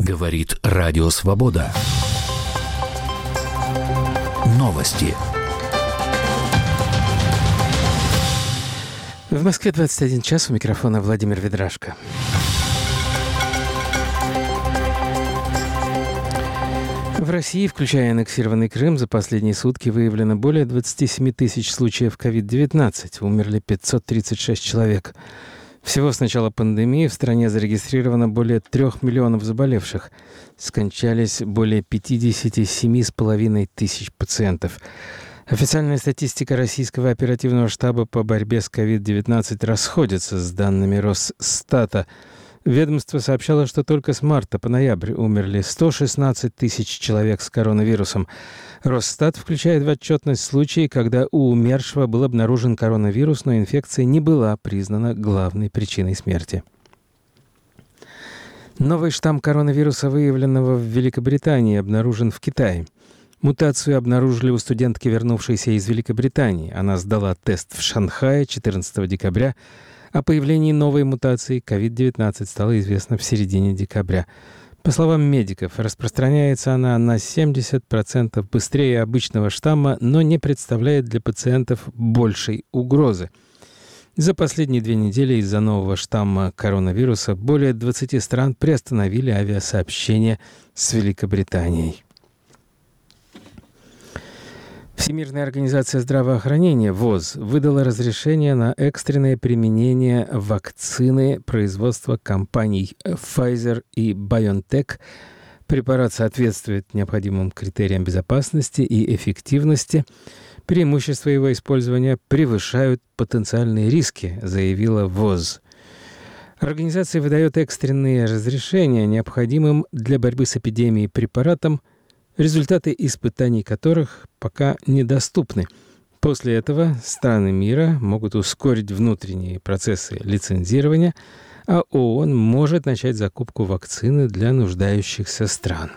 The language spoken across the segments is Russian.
Говорит Радио Свобода. Новости. В Москве 21 час, у микрофона Владимир Ведрашко. В России, включая аннексированный Крым, за последние сутки выявлено более 27 тысяч случаев COVID-19. Умерли 536 человек. Всего с начала пандемии в стране зарегистрировано более 3 миллионов заболевших. Скончались более 57,5 тысяч пациентов. Официальная статистика Российского оперативного штаба по борьбе с COVID-19 расходится с данными Росстата. Ведомство сообщало, что только с марта по ноябрь умерли 116 тысяч человек с коронавирусом. Росстат включает в отчетность случаи, когда у умершего был обнаружен коронавирус, но инфекция не была признана главной причиной смерти. Новый штамм коронавируса, выявленного в Великобритании, обнаружен в Китае. Мутацию обнаружили у студентки, вернувшейся из Великобритании. Она сдала тест в Шанхае 14 декабря. О появлении новой мутации COVID-19 стало известно в середине декабря. По словам медиков, распространяется она на 70% быстрее обычного штамма, но не представляет для пациентов большей угрозы. За последние 2 недели из-за нового штамма коронавируса более 20 стран приостановили авиасообщение с Великобританией. Всемирная организация здравоохранения ВОЗ выдала разрешение на экстренное применение вакцины производства компаний Pfizer и BioNTech. Препарат соответствует необходимым критериям безопасности и эффективности. Преимущества его использования превышают потенциальные риски, заявила ВОЗ. Организация выдает экстренные разрешения необходимым для борьбы с эпидемией препаратам, результаты испытаний которых пока недоступны. После этого страны мира могут ускорить внутренние процессы лицензирования, а ООН может начать закупку вакцины для нуждающихся стран.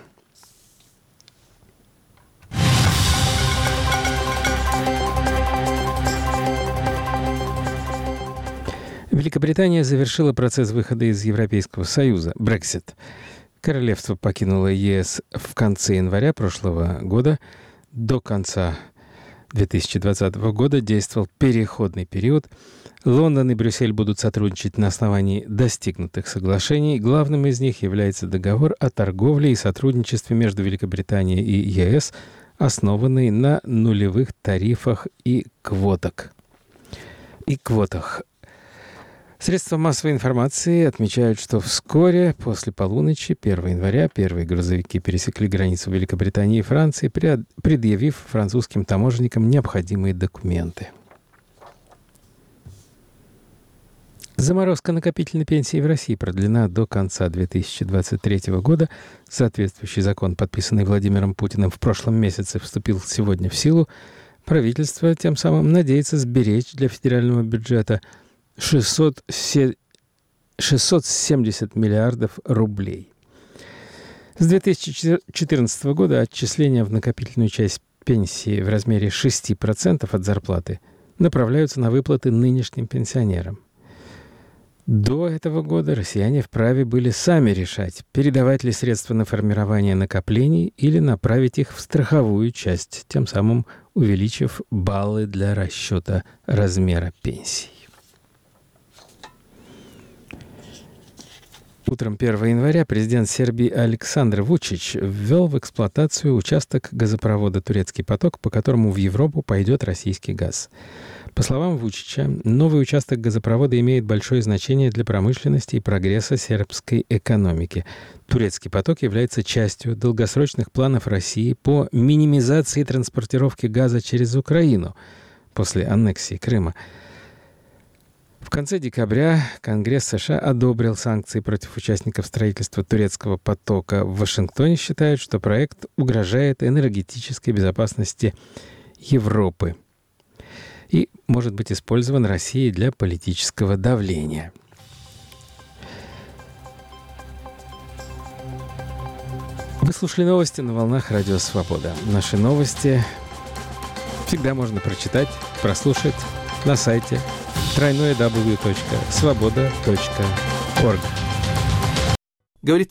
Великобритания завершила процесс выхода из Европейского Союза, Brexit. Королевство покинуло ЕС в конце января прошлого года. До конца 2020 года действовал переходный период. Лондон и Брюссель будут сотрудничать на основании достигнутых соглашений. Главным из них является договор о торговле и сотрудничестве между Великобританией и ЕС, основанный на нулевых тарифах и квотах. Средства массовой информации отмечают, что вскоре после полуночи 1 января первые грузовики пересекли границу Великобритании и Франции, предъявив французским таможенникам необходимые документы. Заморозка накопительной пенсии в России продлена до конца 2023 года. Соответствующий закон, подписанный Владимиром Путиным в прошлом месяце, вступил сегодня в силу. Правительство тем самым надеется сберечь для федерального бюджета 670 миллиардов рублей. С 2014 года отчисления в накопительную часть пенсии в размере 6% от зарплаты направляются на выплаты нынешним пенсионерам. До этого года россияне вправе были сами решать, передавать ли средства на формирование накоплений или направить их в страховую часть, тем самым увеличив баллы для расчета размера пенсий. Утром 1 января президент Сербии Александр Вучич ввел в эксплуатацию участок газопровода «Турецкий поток», по которому в Европу пойдет российский газ. По словам Вучича, новый участок газопровода имеет большое значение для промышленности и прогресса сербской экономики. «Турецкий поток» является частью долгосрочных планов России по минимизации транспортировки газа через Украину после аннексии Крыма. В конце декабря Конгресс США одобрил санкции против участников строительства «Турецкого потока». В Вашингтоне считают, что проект угрожает энергетической безопасности Европы и может быть использован Россией для политического давления. Вы слушали новости на волнах Радио Свобода. Наши новости всегда можно прочитать, прослушать на сайте www.svoboda.org. Говорит